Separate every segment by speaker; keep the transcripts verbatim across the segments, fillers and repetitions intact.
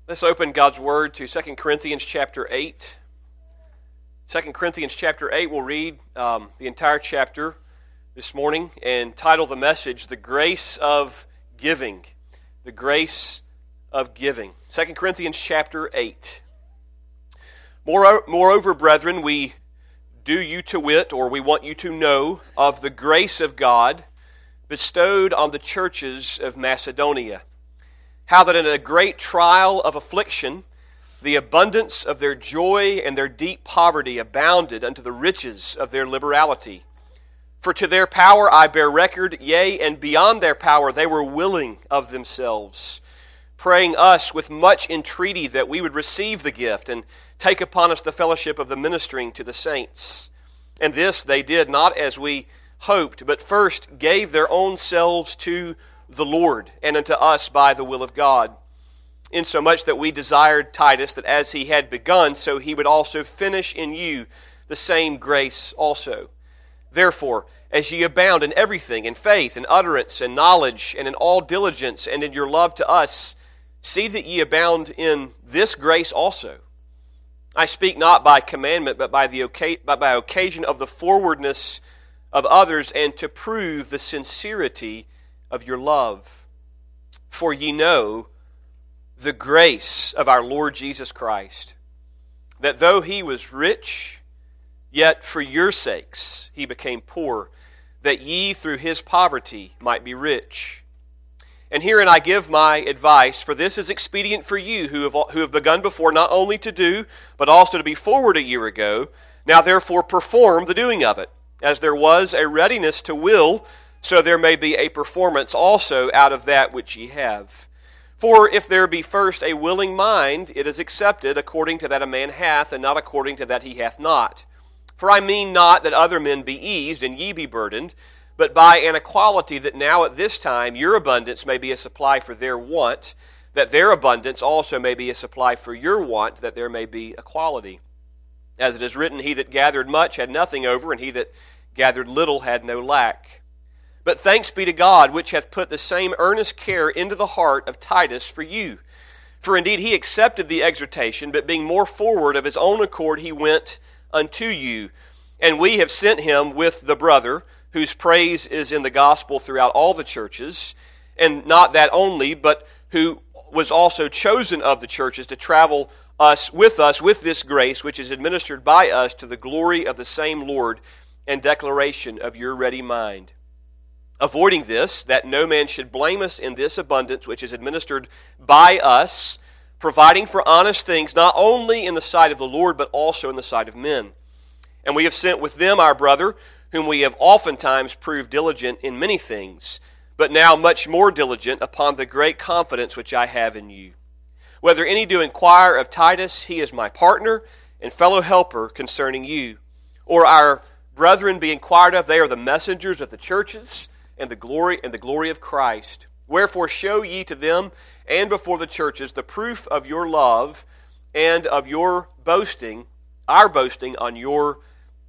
Speaker 1: Let's open God's Word to Second Corinthians chapter eight. Second Corinthians chapter eight, we'll read um, the entire chapter this morning and title the message, The Grace of Giving. The Grace of Giving. Second Corinthians chapter eight. Moreover, brethren, we do you to wit, or we want you to know, of the grace of God bestowed on the churches of Macedonia. How that in a great trial of affliction, the abundance of their joy and their deep poverty abounded unto the riches of their liberality. For to their power I bear record, yea, and beyond their power they were willing of themselves, praying us with much entreaty that we would receive the gift and take upon us the fellowship of the ministering to the saints. And this they did not as we hoped, but first gave their own selves to the Lord, and unto us by the will of God, insomuch that we desired Titus that as he had begun, so he would also finish in you the same grace also. Therefore, as ye abound in everything, in faith, in utterance, and knowledge, and in all diligence, and in your love to us, see that ye abound in this grace also. I speak not by commandment, but by the but by occasion of the forwardness of others, and to prove the sincerity of your love. For ye know the grace of our Lord Jesus Christ, that though he was rich, yet for your sakes he became poor, that ye through his poverty might be rich. And herein I give my advice, for this is expedient for you who have, who have begun before not only to do, but also to be forward a year ago. Now therefore perform the doing of it, as there was a readiness to will, so there may be a performance also out of that which ye have. For if there be first a willing mind, it is accepted according to that a man hath, and not according to that he hath not. For I mean not that other men be eased, and ye be burdened, but by an equality that now at this time your abundance may be a supply for their want, that their abundance also may be a supply for your want, that there may be equality. As it is written, he that gathered much had nothing over, and he that gathered little had no lack. But thanks be to God, which hath put the same earnest care into the heart of Titus for you. For indeed he accepted the exhortation, but being more forward of his own accord, he went unto you. And we have sent him with the brother, whose praise is in the gospel throughout all the churches, and not that only, but who was also chosen of the churches to travel us with us with this grace, which is administered by us to the glory of the same Lord and declaration of your ready mind. Avoiding this, that no man should blame us in this abundance which is administered by us, providing for honest things, not only in the sight of the Lord, but also in the sight of men. And we have sent with them our brother, whom we have oftentimes proved diligent in many things, but now much more diligent upon the great confidence which I have in you. Whether any do inquire of Titus, he is my partner and fellow helper concerning you. Or our brethren be inquired of, they are the messengers of the churches, and the glory and the glory of Christ. Wherefore show ye to them and before the churches the proof of your love and of your boasting, our boasting on your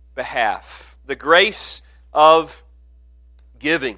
Speaker 1: behalf. The grace of giving.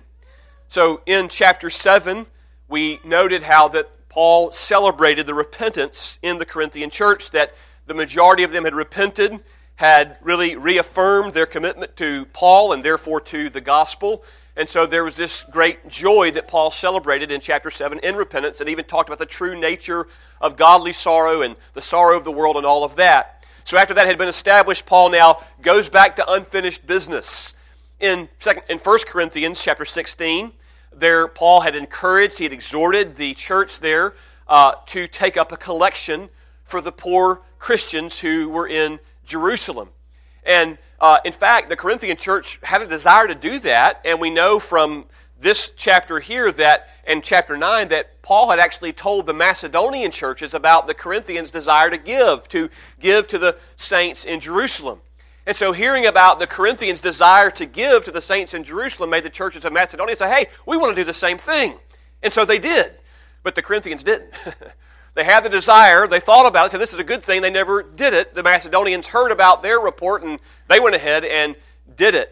Speaker 1: So in chapter seven, we noted how that Paul celebrated the repentance in the Corinthian church, that the majority of them had repented, had really reaffirmed their commitment to Paul and therefore to the gospel. And so there was this great joy that Paul celebrated in chapter seven in repentance, and even talked about the true nature of godly sorrow and the sorrow of the world and all of that. So after that had been established, Paul now goes back to unfinished business. In second, in First Corinthians chapter sixteen, there Paul had encouraged, he had exhorted the church there uh, to take up a collection for the poor Christians who were in Jerusalem. And uh, in fact, the Corinthian church had a desire to do that, and we know from this chapter here that, in chapter nine, that Paul had actually told the Macedonian churches about the Corinthians' desire to give, to give to the saints in Jerusalem. And so hearing about the Corinthians' desire to give to the saints in Jerusalem made the churches of Macedonia say, hey, we want to do the same thing. And so they did, but the Corinthians didn't. They had the desire, they thought about it, said this is a good thing, they never did it. The Macedonians heard about their report and they went ahead and did it.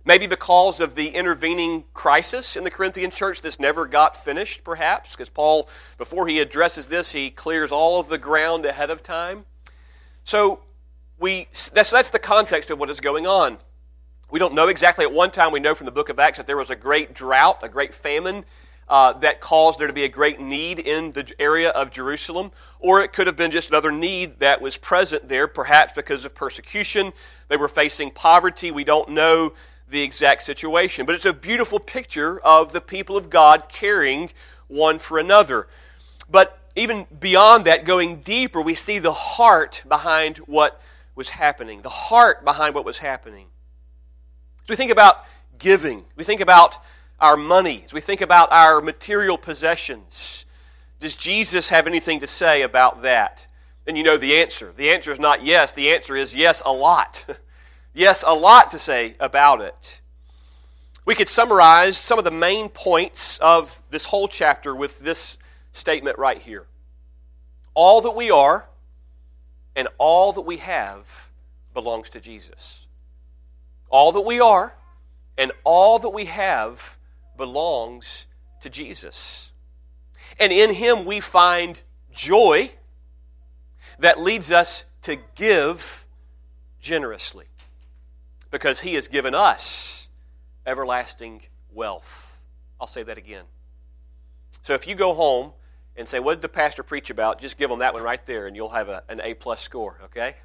Speaker 1: Maybe because of the intervening crisis in the Corinthian church, this never got finished, perhaps, because Paul, before he addresses this, he clears all of the ground ahead of time. So we that's, that's the context of what is going on. We don't know exactly. At one time, we know from the book of Acts that there was a great drought, a great famine, uh, that caused there to be a great need in the area of Jerusalem. Or it could have been just another need that was present there, perhaps because of persecution. They were facing poverty. We don't know the exact situation. But it's a beautiful picture of the people of God caring one for another. But even beyond that, going deeper, we see the heart behind what was happening. The heart behind what was happening. As we think about giving, we think about our money, as we think about our material possessions, does Jesus have anything to say about that? And you know the answer. The answer is not yes. The answer is yes, a lot. Yes, a lot to say about it. We could summarize some of the main points of this whole chapter with this statement right here. All that we are and all that we have belongs to Jesus. All that we are and all that we have belongs to Jesus. And in Him we find joy that leads us to give generously, because He has given us everlasting wealth. I'll say that again. So if you go home and say, what did the pastor preach about? Just give them that one right there and you'll have a, an A-plus score, okay?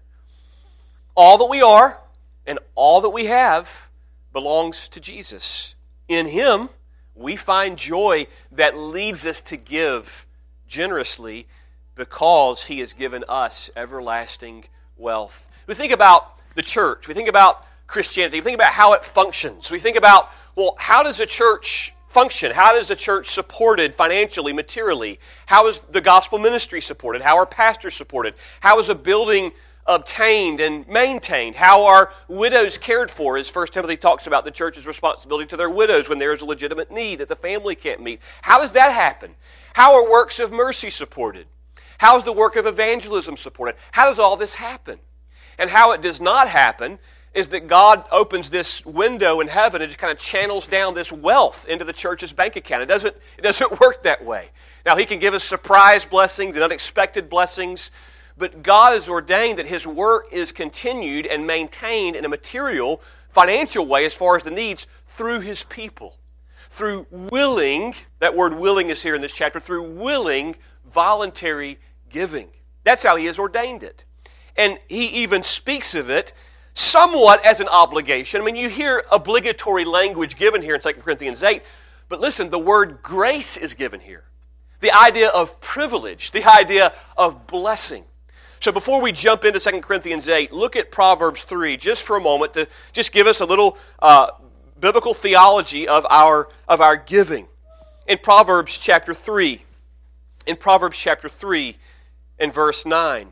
Speaker 1: All that we are and all that we have belongs to Jesus. In Him, we find joy that leads us to give generously because He has given us everlasting wealth. We think about the church. We think about Christianity. We think about how it functions. We think about, well, how does a church function? How is the church supported financially, materially? How is the gospel ministry supported? How are pastors supported? How is a building obtained and maintained? How are widows cared for? As First Timothy talks about the church's responsibility to their widows when there is a legitimate need that the family can't meet. How does that happen? How are works of mercy supported? How is the work of evangelism supported? How does all this happen? And how it does not happen is that God opens this window in heaven and just kind of channels down this wealth into the church's bank account. It doesn't, it doesn't work that way. Now, He can give us surprise blessings and unexpected blessings, but God has ordained that His work is continued and maintained in a material, financial way as far as the needs through His people. Through willing, that word willing is here in this chapter, through willing, voluntary giving. That's how He has ordained it. And He even speaks of it somewhat as an obligation. I mean, you hear obligatory language given here in Second Corinthians eight, but listen, the word grace is given here. The idea of privilege, the idea of blessing. So before we jump into Second Corinthians eight, look at Proverbs three just for a moment to just give us a little uh, biblical theology of our, of our giving. In Proverbs chapter three, in Proverbs chapter three and verse nine,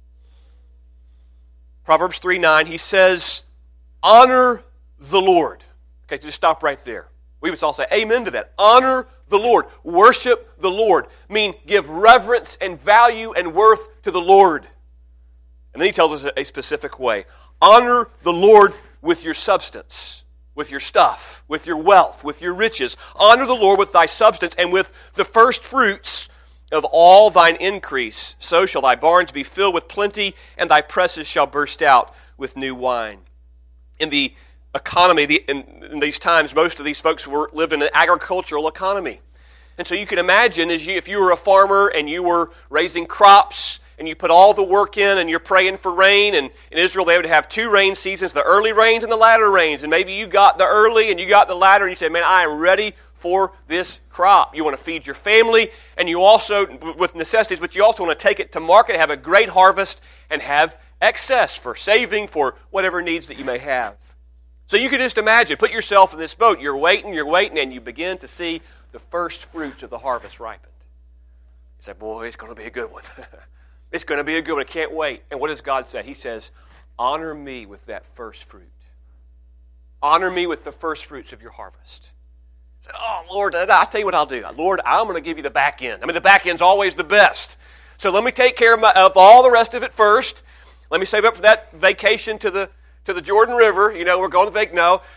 Speaker 1: Proverbs three nine, he says, honor the Lord. Okay, just stop right there. We would all say amen to that. Honor the Lord. Worship the Lord. I mean, give reverence and value and worth to the Lord. And then he tells us a specific way. Honor the Lord with your substance, with your stuff, with your wealth, with your riches. Honor the Lord with thy substance and with the first fruits of all thine increase. So shall thy barns be filled with plenty, and thy presses shall burst out with new wine. In the economy, the, in, in these times, most of these folks were lived in an agricultural economy. And so you can imagine, as you, if you were a farmer and you were raising crops, and you put all the work in, and you're praying for rain, and in Israel they would have two rain seasons, the early rains and the latter rains, and maybe you got the early and you got the latter, and you say, man, I am ready for this crop. You want to feed your family, and you also, with necessities, but you also want to take it to market, have a great harvest, and have excess for saving, for whatever needs that you may have. So you can just imagine, put yourself in this boat. You're waiting, you're waiting, and you begin to see the first fruits of the harvest ripened. You say, boy, it's going to be a good one. It's going to be a good one. I can't wait. And what does God say? He says, honor me with that first fruit. Honor me with the first fruits of your harvest. Say, oh, Lord, I'll tell you what I'll do. Lord, I'm going to give you the back end. I mean, the back end's always the best. So let me take care of, my, of all the rest of it first. Let me save up for that vacation to the to the Jordan River. You know, we're going to vac. No,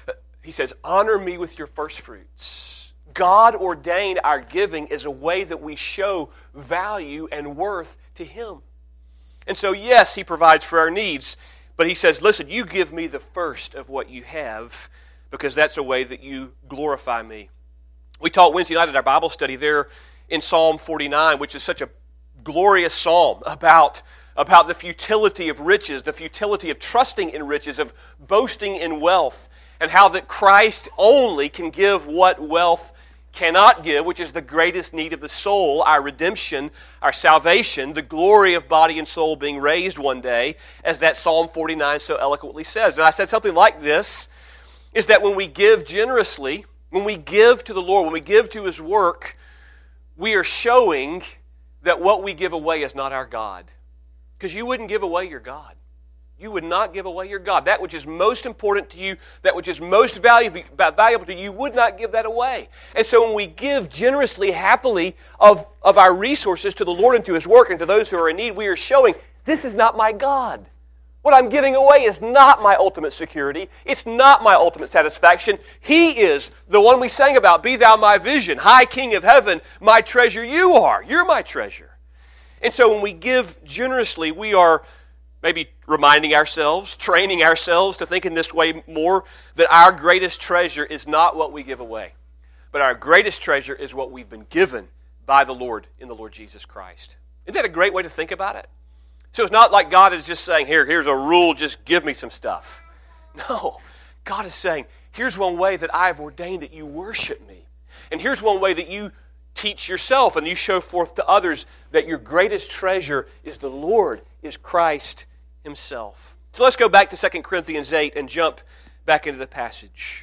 Speaker 1: he says, honor me with your first fruits. God ordained our giving as a way that we show value and worth to him. And so, yes, he provides for our needs, but he says, listen, you give me the first of what you have because that's a way that you glorify me. We taught Wednesday night at our Bible study there in Psalm forty-nine, which is such a glorious psalm about, about the futility of riches, the futility of trusting in riches, of boasting in wealth, and how that Christ only can give what wealth cannot give, which is the greatest need of the soul, our redemption, our salvation, the glory of body and soul being raised one day, as that Psalm forty-nine so eloquently says. And I said something like this, is that when we give generously, when we give to the Lord, when we give to his work, we are showing that what we give away is not our God. Because you wouldn't give away your God. You would not give away your God. That which is most important to you, that which is most valuable, valuable to you, you would not give that away. And so when we give generously, happily of, of our resources to the Lord and to his work and to those who are in need, we are showing, this is not my God. What I'm giving away is not my ultimate security. It's not my ultimate satisfaction. He is the one we sang about. Be thou my vision, high King of heaven, my treasure you are. You're my treasure. And so when we give generously, we are maybe reminding ourselves, training ourselves to think in this way more, that our greatest treasure is not what we give away, but our greatest treasure is what we've been given by the Lord in the Lord Jesus Christ. Isn't that a great way to think about it? So it's not like God is just saying, here, here's a rule, just give me some stuff. No, God is saying, here's one way that I have ordained that you worship me. And here's one way that you teach yourself and you show forth to others that your greatest treasure is the Lord, is Christ himself. So let's go back to Second Corinthians eight and jump back into the passage.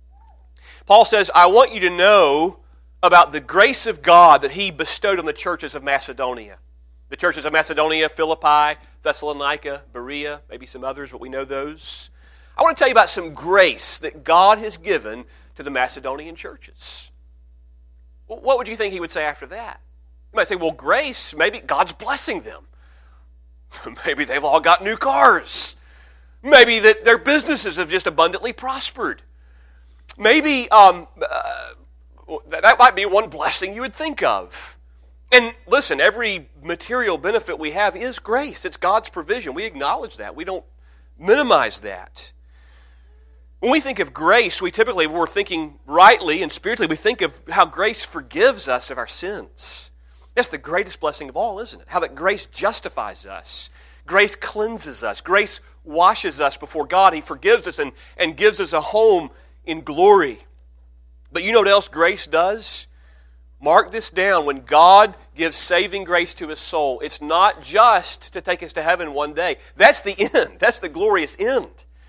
Speaker 1: Paul says, I want you to know about the grace of God that he bestowed on the churches of Macedonia. The churches of Macedonia, Philippi, Thessalonica, Berea, maybe some others, but we know those. I want to tell you about some grace that God has given to the Macedonian churches. Well, what would you think he would say after that? You might say, well, grace, maybe God's blessing them. Maybe they've all got new cars. Maybe that their businesses have just abundantly prospered. Maybe um, uh, that might be one blessing you would think of. And listen, every material benefit we have is grace. It's God's provision. We acknowledge that. We don't minimize that. When we think of grace, we typically, we're thinking rightly and spiritually, we think of how grace forgives us of our sins. That's the greatest blessing of all, isn't it? How that grace justifies us. Grace cleanses us. Grace washes us before God. He forgives us and, and gives us a home in glory. But you know what else grace does? Mark this down. When God gives saving grace to his soul, it's not just to take us to heaven one day. That's the end. That's the glorious end.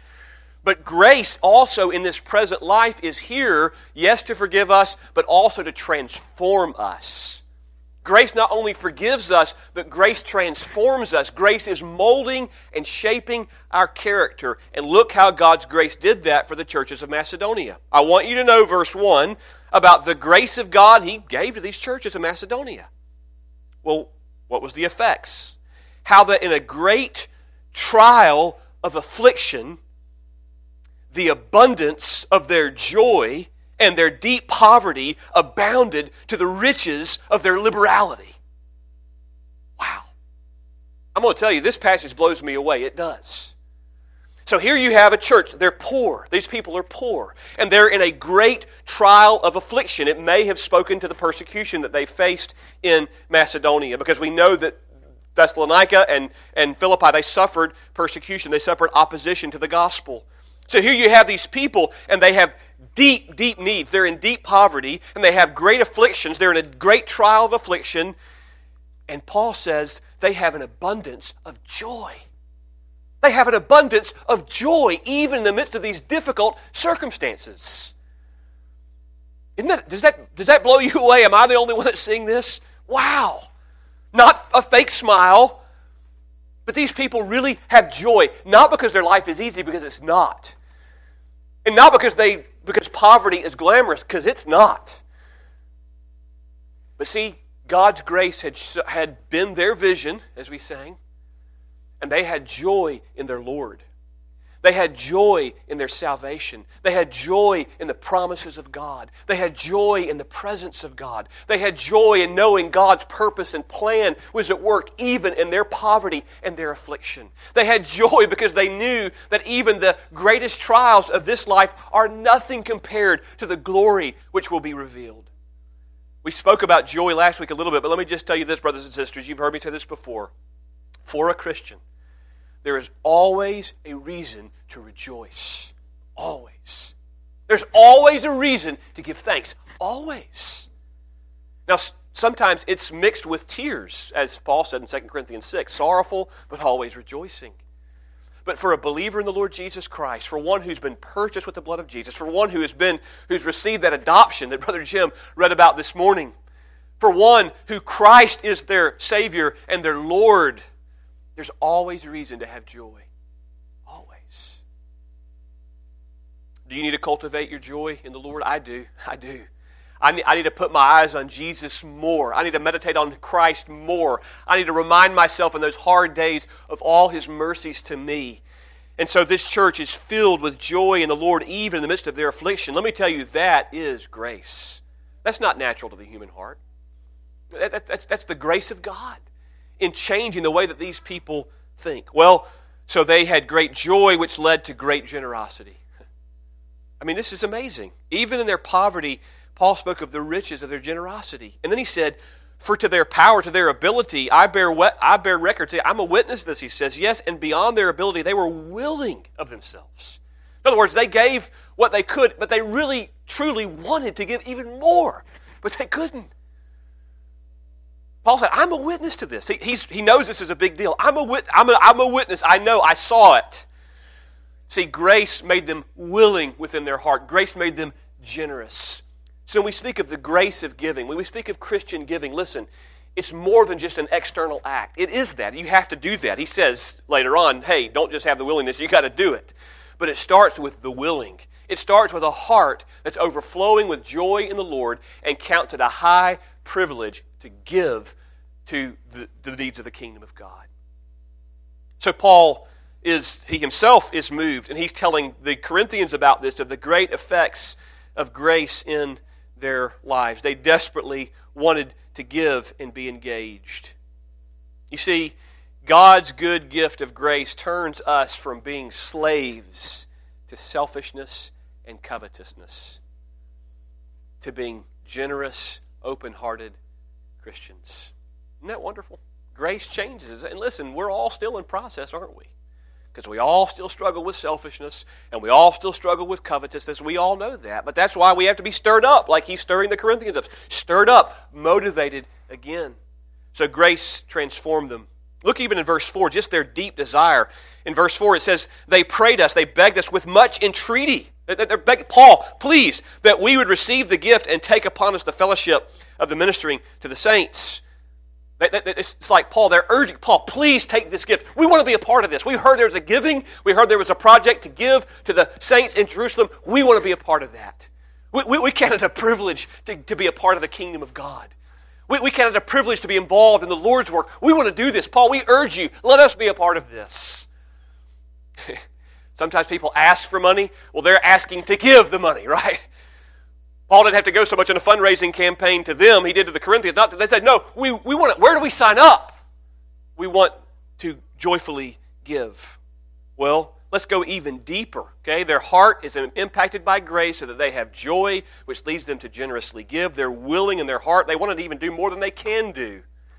Speaker 1: But grace also in this present life is here, yes, to forgive us, but also to transform us. Grace not only forgives us, but grace transforms us. Grace is molding and shaping our character. And look how God's grace did that for the churches of Macedonia. I want you to know, verse one, about the grace of God he gave to these churches of Macedonia. Well, what was the effects? How that in a great trial of affliction, the abundance of their joy and their deep poverty abounded to the riches of their liberality. Wow. I'm going to tell you, this passage blows me away. It does. So here you have a church. They're poor. These people are poor. And they're in a great trial of affliction. It may have spoken to the persecution that they faced in Macedonia, because we know that Thessalonica and, and Philippi, they suffered persecution. They suffered opposition to the gospel. So here you have these people, and they have deep, deep needs. They're in deep poverty, and they have great afflictions. They're in a great trial of affliction. And Paul says they have an abundance of joy. They have an abundance of joy even in the midst of these difficult circumstances. Isn't that, does that, does that blow you away? Am I the only one that's seeing this? Wow. Not a fake smile, but these people really have joy, not because their life is easy, because it's not. And not because they because poverty is glamorous, because it's not. But see, God's grace had, had been their vision, as we sang, and they had joy in their Lord. They had joy in their salvation. They had joy in the promises of God. They had joy in the presence of God. They had joy in knowing God's purpose and plan was at work even in their poverty and their affliction. They had joy because they knew that even the greatest trials of this life are nothing compared to the glory which will be revealed. We spoke about joy last week a little bit, but let me just tell you this, brothers and sisters. You've heard me say this before. For a Christian, there is always a reason to rejoice. Always. There's always a reason to give thanks. Always. Now, sometimes it's mixed with tears, as Paul said in Second Corinthians six, sorrowful but always rejoicing. But for a believer in the Lord Jesus Christ, for one who's been purchased with the blood of Jesus, for one who has been, who's received that adoption that Brother Jim read about this morning, for one who Christ is their Savior and their Lord, there's always reason to have joy. Always. Do you need to cultivate your joy in the Lord? I do. I do. I need, I need to put my eyes on Jesus more. I need to meditate on Christ more. I need to remind myself in those hard days of all His mercies to me. And so this church is filled with joy in the Lord even in the midst of their affliction. Let me tell you, that is grace. That's not natural to the human heart. That, that, that's, that's the grace of God in changing the way that these people think. Well, so they had great joy, which led to great generosity. I mean, this is amazing. Even in their poverty, Paul spoke of the riches of their generosity. And then he said, for to their power, to their ability, I bear wet, I bear record to you. I'm a witness to this, he says. Yes, and beyond their ability, they were willing of themselves. In other words, they gave what they could, but they really, truly wanted to give even more. But they couldn't. Paul said, I'm a witness to this. He, he's, he knows this is a big deal. I'm a, wit, I'm, a, I'm a witness. I know. I saw it. See, grace made them willing within their heart. Grace made them generous. So when we speak of the grace of giving, when we speak of Christian giving, listen, it's more than just an external act. It is that. You have to do that. He says later on, hey, don't just have the willingness. You got to do it. But it starts with the willing. It starts with a heart that's overflowing with joy in the Lord and counts it a high privilege to give to the, to the needs of the kingdom of God. So Paul is, he himself is moved, and he's telling the Corinthians about this, of the great effects of grace in their lives. They desperately wanted to give and be engaged. You see, God's good gift of grace turns us from being slaves to selfishness and covetousness to being generous, open-hearted Christians. Isn't that wonderful? Grace changes. And listen, we're all still in process, aren't we? Because we all still struggle with selfishness, and we all still struggle with covetousness. We all know that. But that's why we have to be stirred up, like he's stirring the Corinthians up. Stirred up, motivated again. So grace transformed them. Look even in verse four, just their deep desire. In verse four it says, they prayed us, they begged us with much entreaty. They're begging, Paul, please, that we would receive the gift and take upon us the fellowship of the ministering to the saints. It's like Paul, they're urging, Paul, please take this gift. We want to be a part of this. We heard there was a giving. We heard there was a project to give to the saints in Jerusalem. We want to be a part of that. We, we, we count it a privilege to, to be a part of the kingdom of God. We, we count it a privilege to be involved in the Lord's work. We want to do this. Paul, we urge you, let us be a part of this. Sometimes people ask for money. Well, they're asking to give the money, right? Paul didn't have to go so much on a fundraising campaign to them. He did to the Corinthians. Not to, they said, no, we, we want it. Where do we sign up? We want to joyfully give. Well, let's go even deeper. Okay, their heart is impacted by grace so that they have joy, which leads them to generously give. They're willing in their heart. They want to even do more than they can do.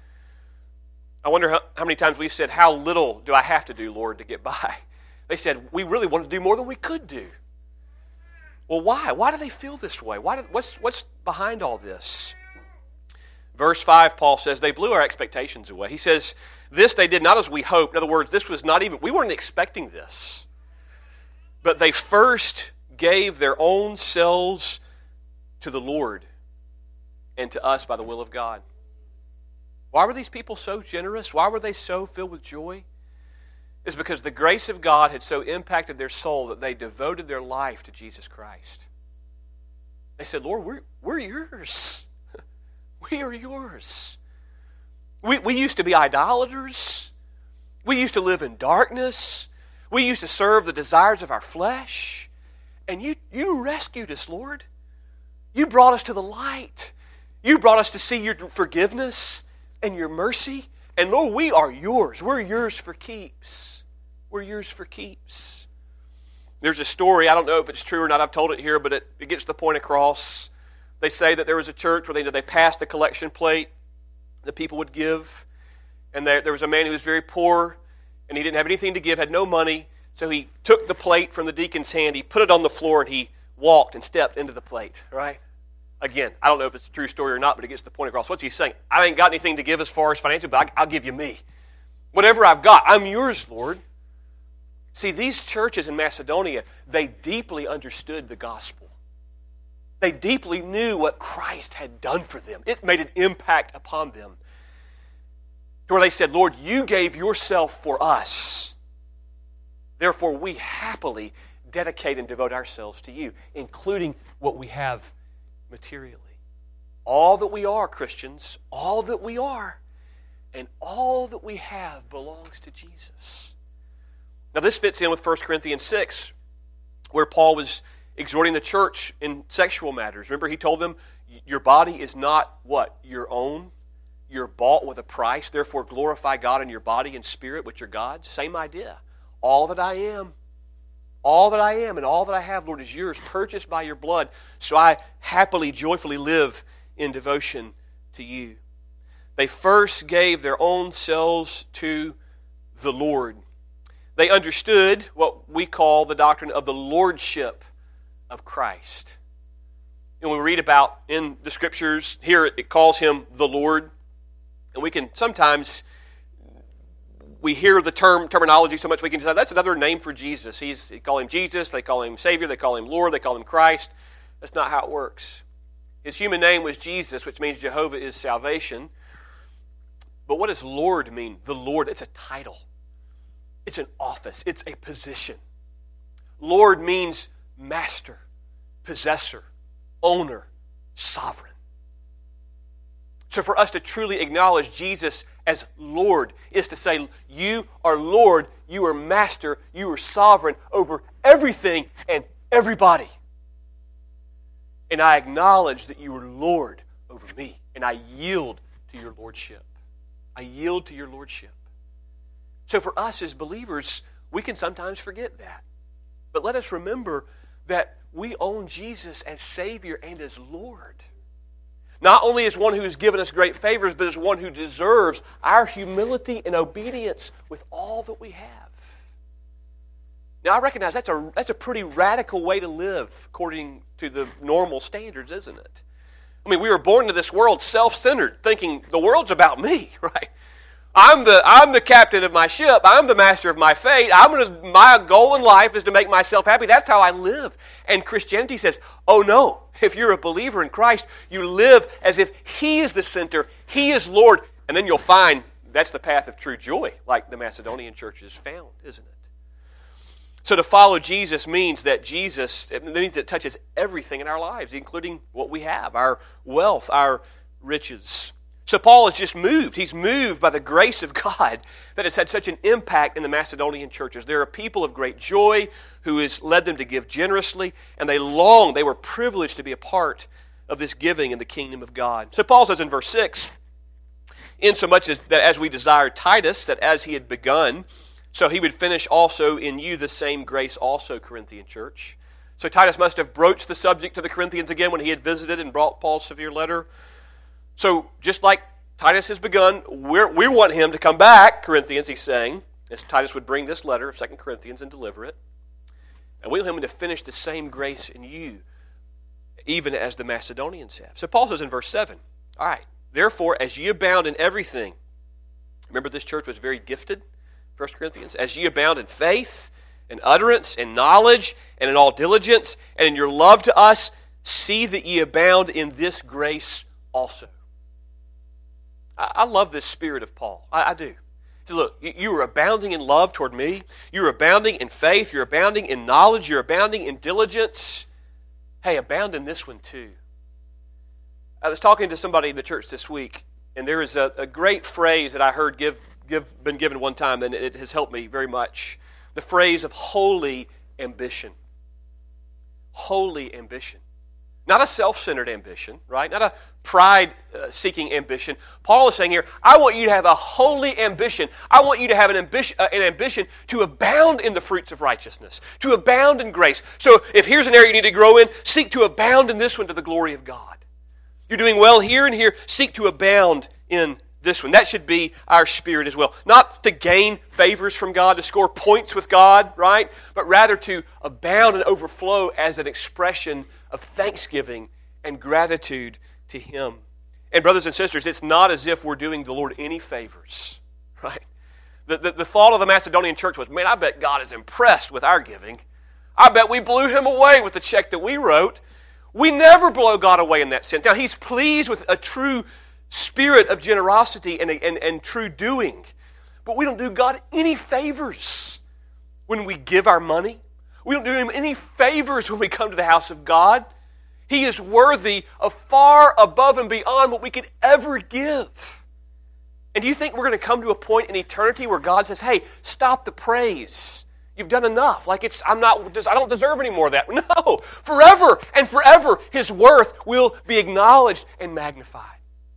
Speaker 1: I wonder how, how many times we've said, how little do I have to do, Lord, to get by? They said, we really want to do more than we could do. Well, why? Why do they feel this way? Why? Do, what's, what's behind all this? Verse five, Paul says, they blew our expectations away. He says, this they did not as we hoped. In other words, this was not even, we weren't expecting this. But they first gave their own selves to the Lord and to us by the will of God. Why were these people so generous? Why were they so filled with joy? It's because the grace of God had so impacted their soul that they devoted their life to Jesus Christ. They said, Lord, we're, we're yours. We are yours. We, we used to be idolaters. We used to live in darkness. We used to serve the desires of our flesh. And you, you rescued us, Lord. You brought us to the light. You brought us to see your forgiveness and your mercy. And Lord, we are yours. We're yours for keeps. We're yours for keeps. There's a story, I don't know if it's true or not, I've told it here, but it, it gets the point across. They say that there was a church where they, they passed a collection plate that people would give. And there, there was a man who was very poor, and he didn't have anything to give, had no money. So he took the plate from the deacon's hand, he put it on the floor, and he walked and stepped into the plate, right? Again, I don't know if it's a true story or not, but it gets the point across. What's he saying? I ain't got anything to give as far as financial, but I, I'll give you me. Whatever I've got, I'm yours, Lord. See, these churches in Macedonia, they deeply understood the gospel. They deeply knew what Christ had done for them. It made an impact upon them. To where they said, Lord, you gave yourself for us. Therefore, we happily dedicate and devote ourselves to you, including what we have materially. All that we are, Christians, all that we are, and all that we have belongs to Jesus. Now, this fits in with First Corinthians six, where Paul was exhorting the church in sexual matters. Remember, he told them, your body is not what? Your own. You're bought with a price. Therefore, glorify God in your body and spirit, which are God's. Same idea. All that I am, all that I am and all that I have, Lord, is yours, purchased by your blood. So I happily, joyfully live in devotion to you. They first gave their own selves to the Lord. They understood what we call the doctrine of the lordship of Christ. And we read about in the Scriptures, here it calls him the Lord. And we can sometimes, we hear the term terminology so much we can say, that's another name for Jesus. He's, they call him Jesus, they call him Savior, they call him Lord, they call him Christ. That's not how it works. His human name was Jesus, which means Jehovah is salvation. But what does Lord mean? The Lord, it's a title. It's an office. It's a position. Lord means master, possessor, owner, sovereign. So for us to truly acknowledge Jesus as Lord is to say, you are Lord, you are master, you are sovereign over everything and everybody. And I acknowledge that you are Lord over me, and I yield to your lordship. I yield to your lordship. So for us as believers, we can sometimes forget that. But let us remember that we own Jesus as Savior and as Lord. Not only as one who has given us great favors, but as one who deserves our humility and obedience with all that we have. Now I recognize that's a, that's a pretty radical way to live according to the normal standards, isn't it? I mean, we were born into this world self-centered, thinking the world's about me, right? I'm the I'm the captain of my ship. I'm the master of my fate. I'm gonna, my goal in life is to make myself happy. That's how I live. And Christianity says, oh no, if you're a believer in Christ, you live as if He is the center, He is Lord. And then you'll find that's the path of true joy, like the Macedonian churches found, isn't it? So to follow Jesus means that Jesus, it means it touches everything in our lives, including what we have, our wealth, our riches. So Paul is just moved. He's moved by the grace of God that has had such an impact in the Macedonian churches. They're a people of great joy who has led them to give generously, and they long, they were privileged to be a part of this giving in the kingdom of God. So Paul says in verse six, insomuch as that as we desire Titus, that as he had begun, so he would finish also in you the same grace also, Corinthian church. So Titus must have broached the subject to the Corinthians again when he had visited and brought Paul's severe letter. So just like Titus has begun, we're, we want him to come back, Corinthians, he's saying, as Titus would bring this letter of Second Corinthians and deliver it. And we want him to finish the same grace in you, even as the Macedonians have. So Paul says in verse seven, all right, therefore, as ye abound in everything, remember this church was very gifted, First Corinthians, as ye abound in faith, in utterance, in knowledge, and in all diligence, and in your love to us, see that ye abound in this grace also. I love this spirit of Paul. I, I do. So look, you are abounding in love toward me. You're abounding in faith. You're abounding in knowledge. You're abounding in diligence. Hey, abound in this one too. I was talking to somebody in the church this week, and there is a, a great phrase that I heard give, give, been given one time, and it has helped me very much. the phrase of holy ambition. Holy ambition. Not a self-centered ambition, right? Not a pride-seeking ambition. Paul is saying here, I want you to have a holy ambition. I want you to have an ambition, uh, an ambition to abound in the fruits of righteousness, to abound in grace. So if here's an area you need to grow in, seek to abound in this one to the glory of God. You're doing well here and here, seek to abound in this one. That should be our spirit as well. Not to gain favors from God, to score points with God, right? But rather to abound and overflow as an expression of thanksgiving and gratitude to Him. And brothers and sisters, it's not as if we're doing the Lord any favors, right? The, the, the thought of the Macedonian church was, man, I bet God is impressed with our giving. I bet we blew Him away with the check that we wrote. We never blow God away in that sense. Now, He's pleased with a true spirit of generosity and, and, and true doing. But we don't do God any favors when we give our money. We don't do Him any favors when we come to the house of God. He is worthy of far above and beyond what we could ever give. And do you think we're going to come to a point in eternity where God says, hey, stop the praise. You've done enough. Like it's, I'm not, I don't deserve any more of that. No, forever and forever His worth will be acknowledged and magnified.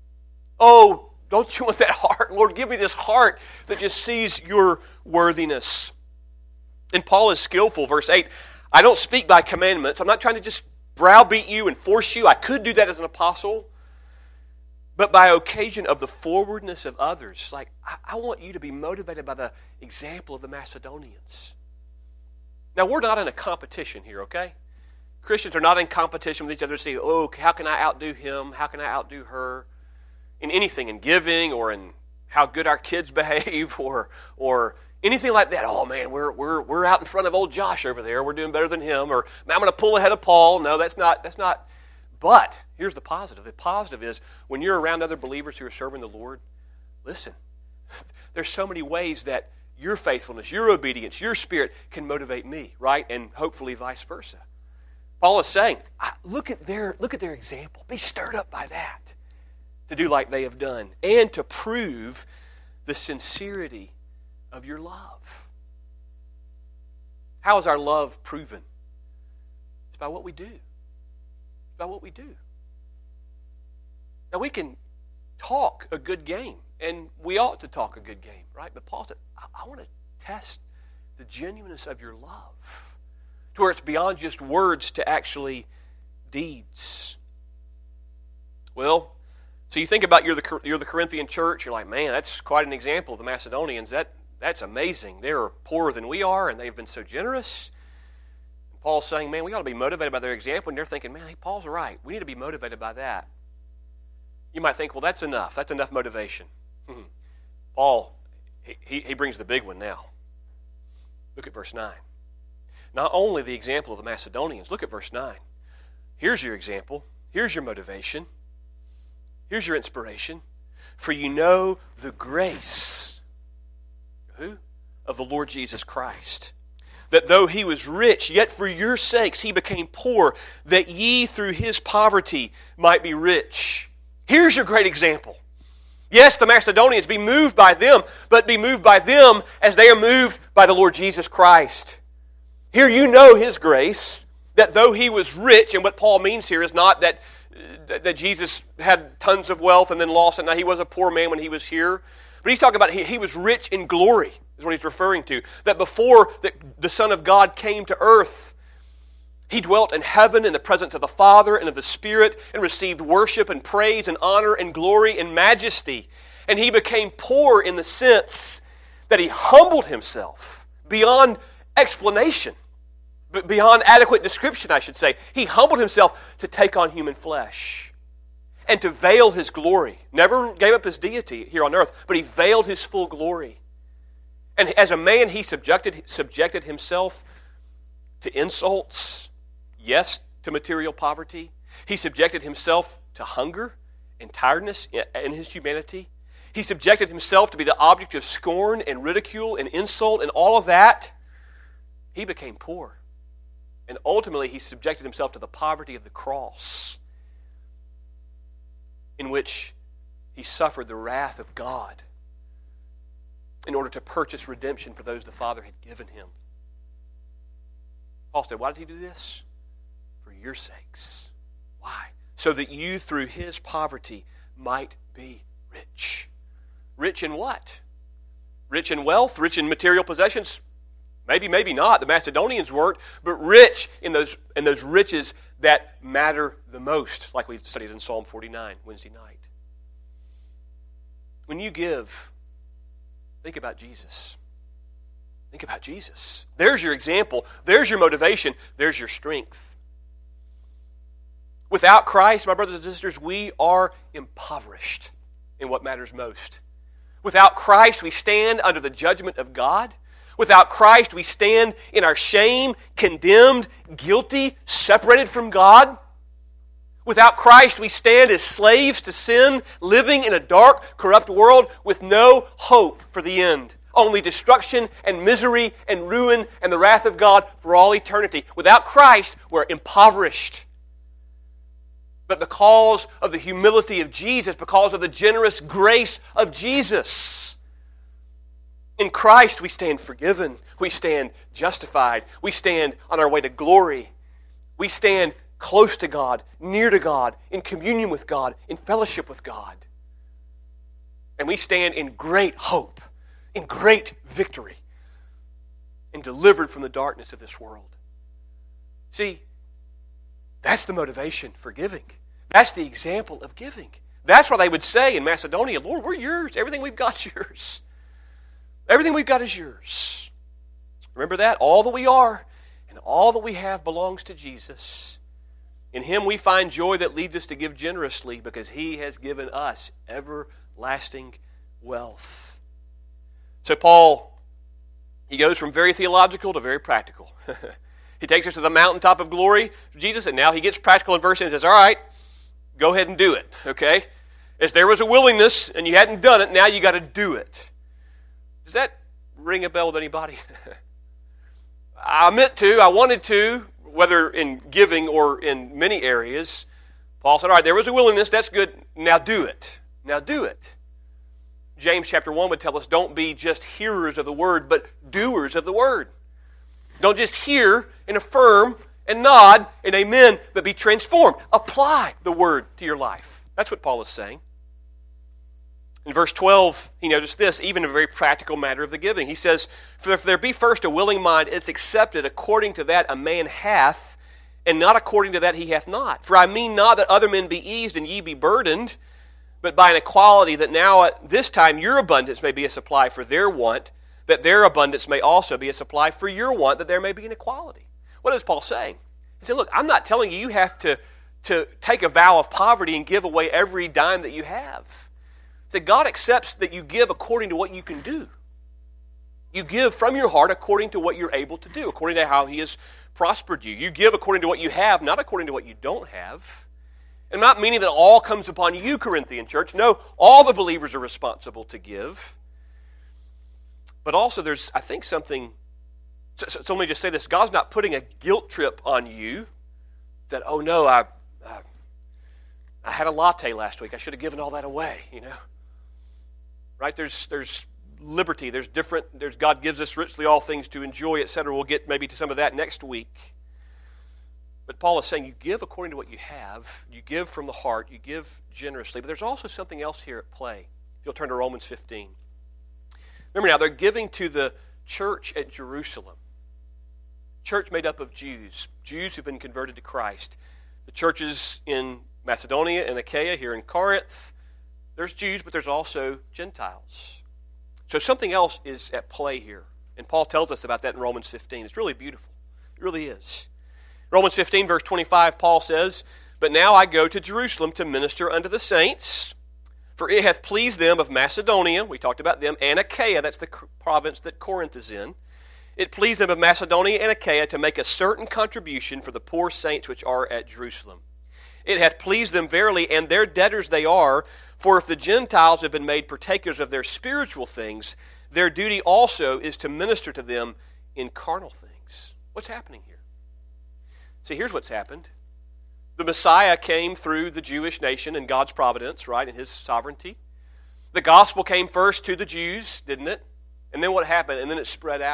Speaker 1: Oh, don't you want that heart? Lord, give me this heart that just sees your worthiness. And Paul is skillful, verse eight. I don't speak by commandments. I'm not trying to just browbeat you and force you. I could do that as an apostle. But by occasion of the forwardness of others. Like, I, I want you to be motivated by the example of the Macedonians. Now, we're not in a competition here, okay? Christians are not in competition with each other to see, oh, how can I outdo him? How can I outdo her? In anything, in giving or in how good our kids behave or or anything like that. Oh man, we're we're we're out in front of old Josh over there. We're doing better than him. Or I'm going to pull ahead of Paul. No, that's not that's not. But here's the positive. The positive is when you're around other believers who are serving the Lord, listen, there's so many ways that your faithfulness, your obedience, your spirit can motivate me, right? And hopefully vice versa. Paul is saying, look at their look at their example. Be stirred up by that. To do like they have done, and to prove the sincerity of your love. How is our love proven? It's by what we do. It's by what we do. Now we can talk a good game, and we ought to talk a good game, right? But Paul said, I, I want to test the genuineness of your love, to where it's beyond just words to actually deeds. Well, so you think about you're the you're the Corinthian church. You're like, man, that's quite an example of the Macedonians. That that's amazing. They're poorer than we are, and they've been so generous. And Paul's saying, man, we ought to be motivated by their example. And they're thinking, man, hey, Paul's right. We need to be motivated by that. You might think, well, that's enough. That's enough motivation. Paul, he, he brings the big one now. Look at verse nine. Not only the example of the Macedonians. Look at verse nine. Here's your example. Here's your motivation. Here's your inspiration. For you know the grace, who? Of the Lord Jesus Christ. That though He was rich, yet for your sakes He became poor, that ye through His poverty might be rich. Here's your great example. Yes, the Macedonians, be moved by them, but be moved by them as they are moved by the Lord Jesus Christ. Here you know His grace, that though He was rich, and what Paul means here is not that that Jesus had tons of wealth and then lost it. Now, He was a poor man when He was here. But he's talking about he, he was rich in glory, is what he's referring to. That before the, the Son of God came to earth, He dwelt in heaven in the presence of the Father and of the Spirit and received worship and praise and honor and glory and majesty. And He became poor in the sense that He humbled Himself beyond explanation. Beyond adequate description, I should say. He humbled Himself to take on human flesh and to veil His glory. Never gave up His deity here on earth, but He veiled His full glory. And as a man, He subjected, subjected Himself to insults, yes, to material poverty. He subjected Himself to hunger and tiredness in His humanity. He subjected Himself to be the object of scorn and ridicule and insult and all of that. He became poor. And ultimately, He subjected Himself to the poverty of the cross, in which He suffered the wrath of God in order to purchase redemption for those the Father had given Him. Paul said, why did he do this? For your sakes. Why? So that you through his poverty might be rich. Rich in what? Rich in wealth, rich in material possessions? Maybe, maybe not. The Macedonians weren't, but rich in those, in those riches that matter the most, like we studied in Psalm forty-nine Wednesday night. When you give, think about Jesus. Think about Jesus. There's your example. There's your motivation. There's your strength. Without Christ, my brothers and sisters, we are impoverished in what matters most. Without Christ, we stand under the judgment of God. Without Christ, we stand in our shame, condemned, guilty, separated from God. Without Christ, we stand as slaves to sin, living in a dark, corrupt world with no hope for the end. Only destruction and misery and ruin and the wrath of God for all eternity. Without Christ, we're impoverished. But because of the humility of Jesus, because of the generous grace of Jesus, in Christ we stand forgiven, we stand justified, we stand on our way to glory, we stand close to God, near to God, in communion with God, in fellowship with God. And we stand in great hope, in great victory, and delivered from the darkness of this world. See, that's the motivation for giving. That's the example of giving. That's what they would say in Macedonia, Lord, we're yours. Everything we've got is yours. Everything we've got is yours. Remember that? All that we are and all that we have belongs to Jesus. In Him we find joy that leads us to give generously because He has given us everlasting wealth. So Paul, he goes from very theological to very practical. He takes us to the mountaintop of glory, Jesus, and now he gets practical in verse and says, all right, go ahead and do it, okay? As there was a willingness and you hadn't done it, now you got to do it. Does that ring a bell with anybody? I meant to, I wanted to, whether in giving or in many areas. Paul said, all right, there was a willingness, that's good, now do it. Now do it. James chapter one would tell us, don't be just hearers of the word, but doers of the word. Don't just hear and affirm and nod and amen, but be transformed. Apply the word to your life. That's what Paul is saying. In verse twelve, he noticed this, even a very practical matter of the giving. He says, for if there be first a willing mind, it's accepted according to that a man hath, and not according to that he hath not. For I mean not that other men be eased and ye be burdened, but by an equality that now at this time your abundance may be a supply for their want, that their abundance may also be a supply for your want, that there may be an equality. What is Paul saying? He said, look, I'm not telling you you have to, to take a vow of poverty and give away every dime that you have. He said, God accepts that you give according to what you can do. You give from your heart according to what you're able to do, according to how He has prospered you. You give according to what you have, not according to what you don't have. And not meaning that all comes upon you, Corinthian church. No, all the believers are responsible to give. But also there's, I think, something, so, so let me just say this, God's not putting a guilt trip on you that, oh no, I, I, I had a latte last week, I should have given all that away, you know. Right, there's there's liberty, there's different, there's God gives us richly all things to enjoy, et cetera. We'll get maybe to some of that next week. But Paul is saying you give according to what you have, you give from the heart, you give generously, but there's also something else here at play. If you'll turn to Romans fifteen. Remember now, they're giving to the church at Jerusalem. Church made up of Jews. Jews who've been converted to Christ. The churches in Macedonia and Achaia, here in Corinth, there's Jews, but there's also Gentiles. So something else is at play here. And Paul tells us about that in Romans fifteen. It's really beautiful. It really is. Romans fifteen, verse twenty-five, Paul says, but now I go to Jerusalem to minister unto the saints, for it hath pleased them of Macedonia, we talked about them, and Achaia, that's the province that Corinth is in. It pleased them of Macedonia and Achaia to make a certain contribution for the poor saints which are at Jerusalem. It hath pleased them verily, and their debtors they are, for if the Gentiles have been made partakers of their spiritual things, their duty also is to minister to them in carnal things. What's happening here? See, here's what's happened. The Messiah came through the Jewish nation in God's providence, right, in His sovereignty. The gospel came first to the Jews, didn't it? And then what happened? And then it spread out.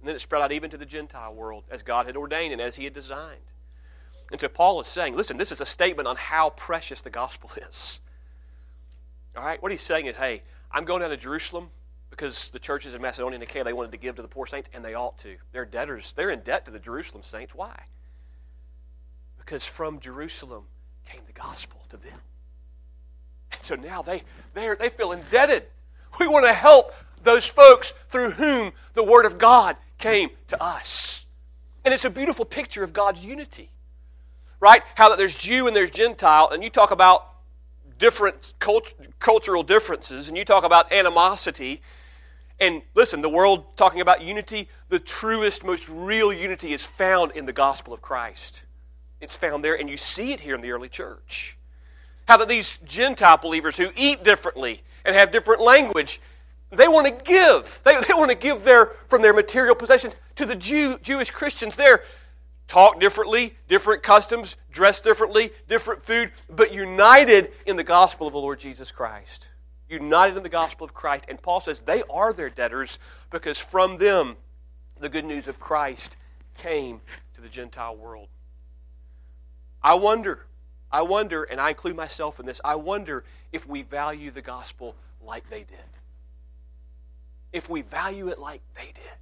Speaker 1: And then it spread out even to the Gentile world as God had ordained and as he had designed. And so Paul is saying, listen, this is a statement on how precious the gospel is. All right? What he's saying is, hey, I'm going down to Jerusalem because the churches in Macedonia and Achaia, they wanted to give to the poor saints, and they ought to. They're debtors. They're in debt to the Jerusalem saints. Why? Because from Jerusalem came the gospel to them. And so now they they they feel indebted. We want to help those folks through whom the Word of God came to us. And it's a beautiful picture of God's unity. Right? How that there's Jew and there's Gentile, and you talk about different cult- cultural differences, and you talk about animosity. And listen, the world talking about unity, the truest, most real unity is found in the gospel of Christ. It's found there, and you see it here in the early church. How that these Gentile believers who eat differently and have different language, they want to give. They, they want to give their from their material possessions to the Jew, Jewish Christians there. Talk differently, different customs, dress differently, different food, but united in the gospel of the Lord Jesus Christ. United in the gospel of Christ. And Paul says they are their debtors because from them the good news of Christ came to the Gentile world. I wonder, I wonder, and I include myself in this, I wonder if we value the gospel like they did. If we value it like they did.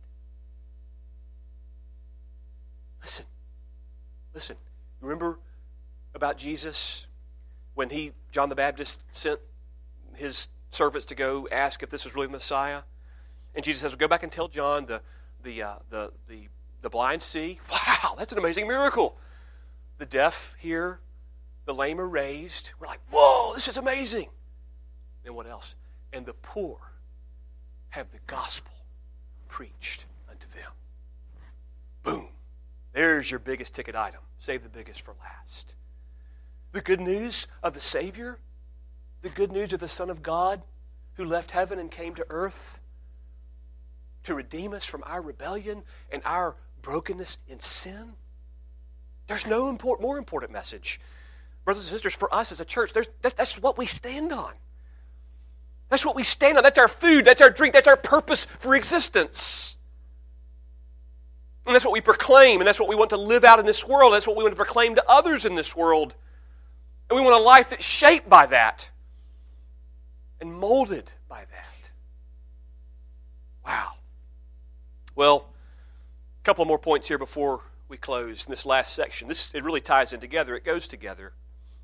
Speaker 1: Listen, listen. Remember about Jesus when he, John the Baptist, sent his servants to go ask if this was really the Messiah? And Jesus says, well, go back and tell John the the uh, the the the blind see. Wow, that's an amazing miracle. The deaf hear, the lame are raised. We're like, whoa, this is amazing. And what else? And the poor have the gospel preached unto them. Boom. There's your biggest ticket item. Save the biggest for last. The good news of the Savior, the good news of the Son of God who left heaven and came to earth to redeem us from our rebellion and our brokenness in sin. There's no import, more important message. Brothers and sisters, for us as a church, there's, that, that's what we stand on. That's what we stand on. That's our food. That's our drink. That's our purpose for existence. And that's what we proclaim, and that's what we want to live out in this world. That's what we want to proclaim to others in this world. And we want a life that's shaped by that and molded by that. Wow. Well, a couple more points here before we close in this last section. This it really ties in together. It goes together.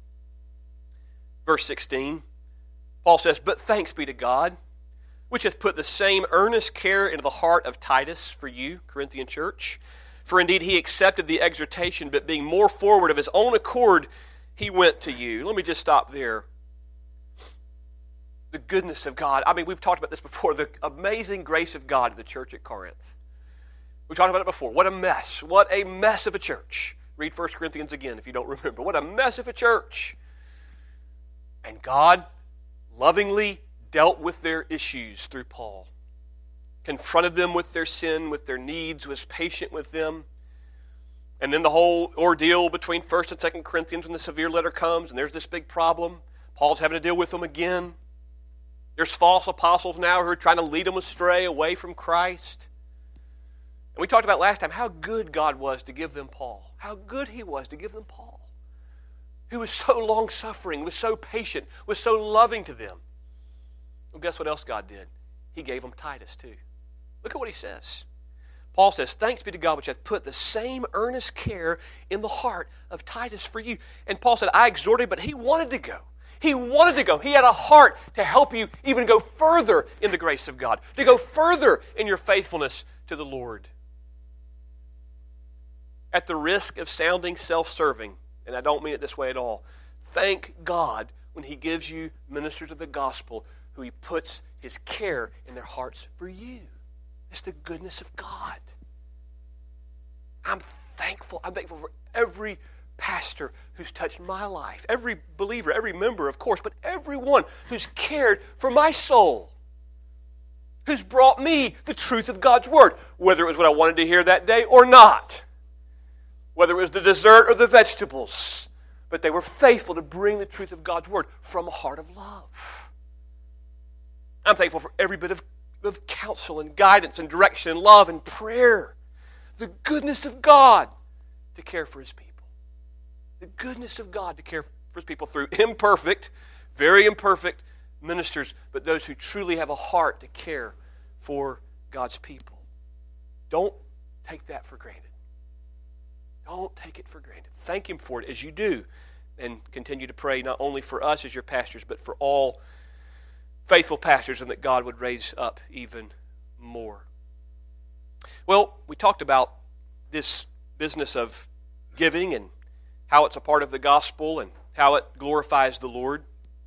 Speaker 1: Verse sixteen, Paul says, "But thanks be to God, which hath put the same earnest care into the heart of Titus for you, Corinthian church. For indeed he accepted the exhortation, but being more forward of his own accord, he went to you." Let me just stop there. The goodness of God. I mean, we've talked about this before. The amazing grace of God to the church at Corinth. We've talked about it before. What a mess. What a mess of a church. Read First Corinthians again if you don't remember. What a mess of a church. And God lovingly dealt with their issues through Paul. Confronted them with their sin, with their needs, was patient with them. And then the whole ordeal between First and Second Corinthians when the severe letter comes, and there's this big problem. Paul's having to deal with them again. There's false apostles now who are trying to lead them astray away from Christ. And we talked about last time how good God was to give them Paul. How good he was to give them Paul. Who was so long-suffering, was so patient, was so loving to them. Well, guess what else God did? He gave them Titus too. Look at what he says. Paul says, "Thanks be to God which hath put the same earnest care in the heart of Titus for you." And Paul said, "I exhorted," but he wanted to go. He wanted to go. He had a heart to help you even go further in the grace of God, to go further in your faithfulness to the Lord. At the risk of sounding self-serving, and I don't mean it this way at all, thank God when he gives you ministers of the gospel who he puts his care in their hearts for you. It's the goodness of God. I'm thankful. I'm thankful for every pastor who's touched my life, every believer, every member, of course, but everyone who's cared for my soul, who's brought me the truth of God's word, whether it was what I wanted to hear that day or not, whether it was the dessert or the vegetables, but they were faithful to bring the truth of God's word from a heart of love. I'm thankful for every bit of of counsel and guidance and direction and love and prayer. The goodness of God to care for His people. The goodness of God to care for His people through imperfect, very imperfect ministers, but those who truly have a heart to care for God's people. Don't take that for granted. Don't take it for granted. Thank Him for it as you do, and continue to pray not only for us as your pastors, but for all faithful pastors, and that God would raise up even more. Well, we talked about this business of giving and how it's a part of the gospel and how it glorifies the Lord.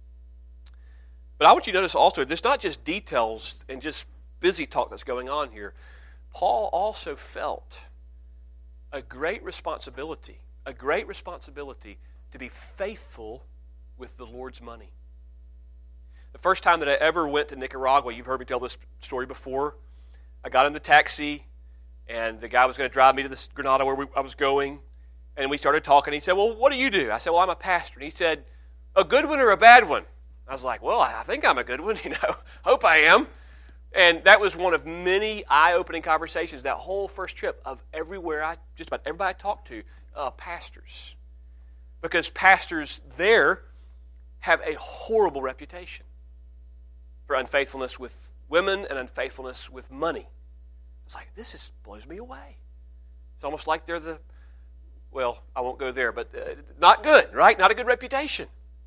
Speaker 1: But I want you to notice also, there's not just details and just busy talk that's going on here. Paul also felt a great responsibility, a great responsibility to be faithful with the Lord's money. The first time that I ever went to Nicaragua, you've heard me tell this story before, I got in the taxi, and the guy was going to drive me to this Granada where we, I was going, and we started talking. He said, well, what do you do? I said, well, I'm a pastor. And he said, a good one or a bad one? I was like, well, I think I'm a good one, you know, hope I am. And that was one of many eye-opening conversations that whole first trip of everywhere, I just about everybody I talked to, uh, pastors. Because pastors there have a horrible reputation for unfaithfulness with women and unfaithfulness with money. It's like, this is blows me away. It's almost like they're the, well, I won't go there, but uh, not good, right? Not a good reputation.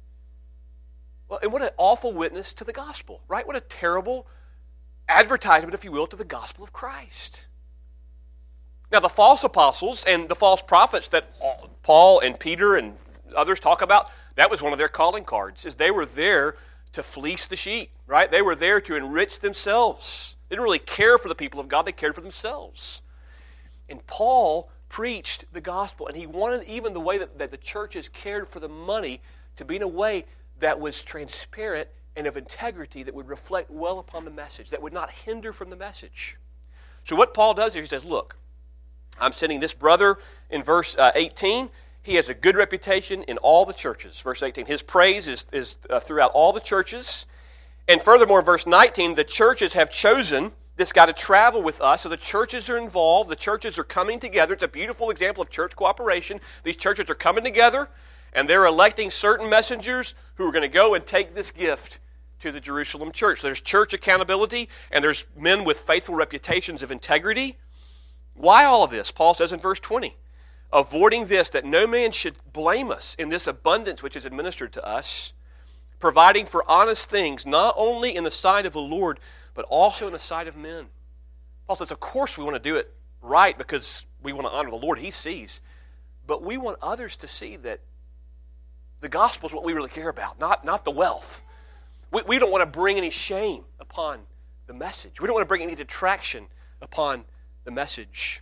Speaker 1: Well, and what an awful witness to the gospel, right? What a terrible advertisement, if you will, to the gospel of Christ. Now, the false apostles and the false prophets that Paul and Peter and others talk about, that was one of their calling cards, is they were there to fleece the sheep, right? They were there to enrich themselves. They didn't really care for the people of God, they cared for themselves. And Paul preached the gospel, and he wanted even the way that, that the churches cared for the money to be in a way that was transparent and of integrity, that would reflect well upon the message, that would not hinder from the message. So what Paul does here, he says, look, I'm sending this brother in verse uh, eighteen. He has a good reputation in all the churches. Verse eighteen, his praise is, is uh, throughout all the churches. And furthermore, verse nineteen, the churches have chosen this guy to travel with us. So the churches are involved. The churches are coming together. It's a beautiful example of church cooperation. These churches are coming together, and they're electing certain messengers who are going to go and take this gift to the Jerusalem church. So there's church accountability, and there's men with faithful reputations of integrity. Why all of this? Paul says in verse twenty, avoiding this, that no man should blame us in this abundance which is administered to us, providing for honest things, not only in the sight of the Lord, but also in the sight of men. Paul says, of course we want to do it right because we want to honor the Lord. He sees. But we want others to see that the gospel is what we really care about, not, not the wealth. We, we don't want to bring any shame upon the message. We don't want to bring any detraction upon the message.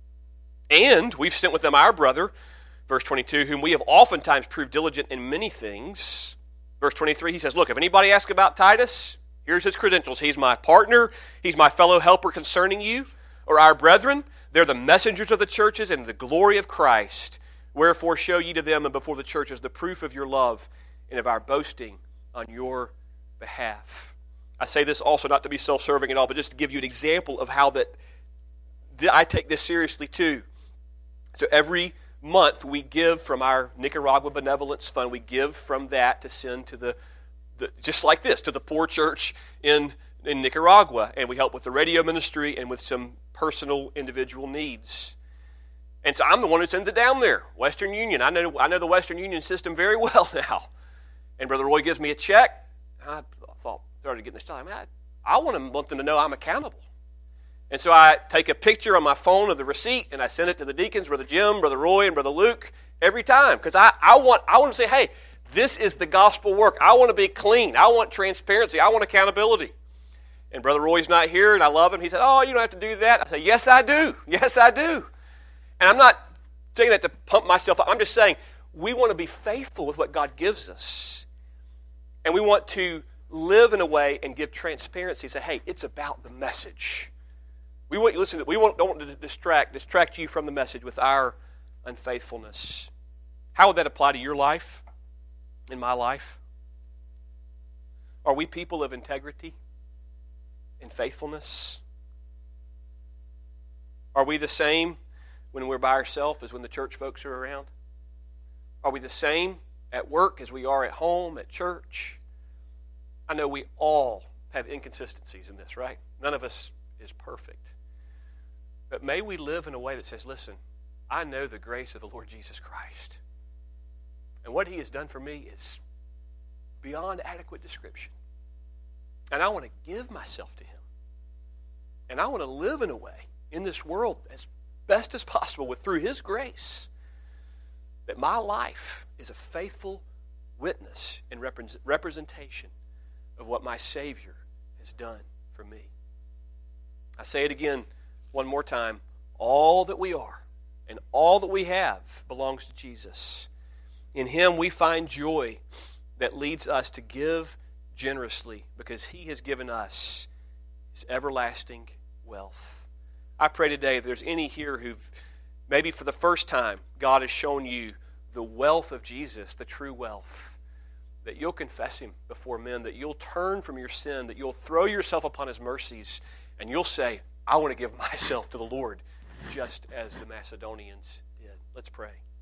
Speaker 1: And we've sent with them our brother, verse twenty-two, whom we have oftentimes proved diligent in many things. Verse twenty-three, he says, look, if anybody asks about Titus, here's his credentials. He's my partner. He's my fellow helper concerning you, or our brethren. They're the messengers of the churches and the glory of Christ. Wherefore show ye to them and before the churches the proof of your love and of our boasting on your behalf. I say this also not to be self-serving at all, but just to give you an example of how that I take this seriously too. So every month we give from our Nicaragua Benevolence Fund. We give from that to send to the, the just like this, to the poor church in, in Nicaragua. And we help with the radio ministry and with some personal individual needs. And so I'm the one who sends it down there. Western Union. I know I know the Western Union system very well now. And Brother Roy gives me a check. I thought, started getting this time. I, I want them, want them to know I'm accountable. And so I take a picture on my phone of the receipt and I send it to the deacons, Brother Jim, Brother Roy, and Brother Luke every time. Because I, I, want, I want to say, hey, this is the gospel work. I want to be clean. I want transparency. I want accountability. And Brother Roy's not here and I love him. He said, oh, you don't have to do that. I say, yes, I do. Yes, I do. And I'm not saying that to pump myself up. I'm just saying we want to be faithful with what God gives us. And we want to live in a way and give transparency. Say, hey, it's about the message. We want you listen. We want, don't want to distract distract you from the message with our unfaithfulness. How would that apply to your life, in my life? Are we people of integrity in faithfulness? Are we the same when we're by ourselves as when the church folks are around? Are we the same at work as we are at home, at church? I know we all have inconsistencies in this, right? None of us is perfect. But may we live in a way that says, listen, I know the grace of the Lord Jesus Christ. And what he has done for me is beyond adequate description. And I want to give myself to him. And I want to live in a way in this world as best as possible with through his grace that my life is a faithful witness and repre- representation of what my Savior has done for me. I say it again one more time. All that we are and all that we have belongs to Jesus. In him we find joy that leads us to give generously because he has given us his everlasting wealth. I pray today if there's any here who've maybe for the first time God has shown you the wealth of Jesus, the true wealth, that you'll confess him before men, that you'll turn from your sin, that you'll throw yourself upon his mercies, and you'll say, I want to give myself to the Lord, just as the Macedonians did. Let's pray.